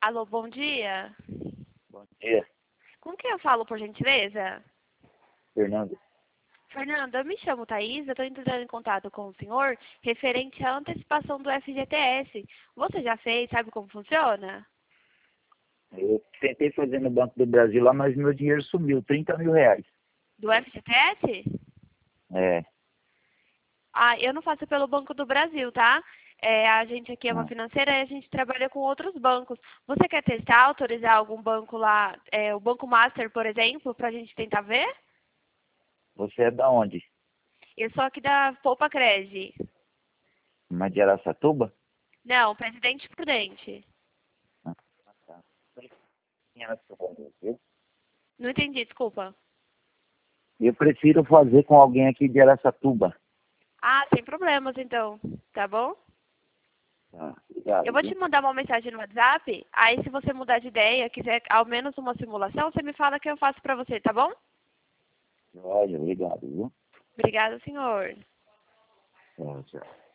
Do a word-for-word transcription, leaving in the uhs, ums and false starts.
Alô, bom dia. Bom dia, Com quem eu falo, por gentileza? Fernando. Fernando, eu me chamo Thaís, eu estou entrando em contato com o senhor referente à antecipação do F G T S. Você já fez? Sabe como funciona? Eu tentei fazer no Banco do Brasil lá, mas meu dinheiro sumiu, trinta mil reais. Do F G T S? É, Ah, eu não faço pelo Banco do Brasil, tá? É, a gente aqui é uma ah, financeira e a gente trabalha com outros bancos. Você quer testar, autorizar algum banco lá, é, o Banco Master, por exemplo, para a gente tentar ver? você é da onde? Eu sou aqui da Poupa Crede. Mas de Araçatuba? Não, Presidente Prudente. Ah, tá. Em Araçatuba, viu? Não entendi, desculpa. Eu prefiro fazer com alguém aqui de Araçatuba. Ah, sem problemas então, tá bom? Tá, Eu obrigado, vou te viu? mandar uma mensagem no WhatsApp, aí se você mudar de ideia, quiser ao menos uma simulação, você me fala que eu faço pra você, tá bom? Olha, obrigado, viu? Obrigada, senhor. Tchau, tchau.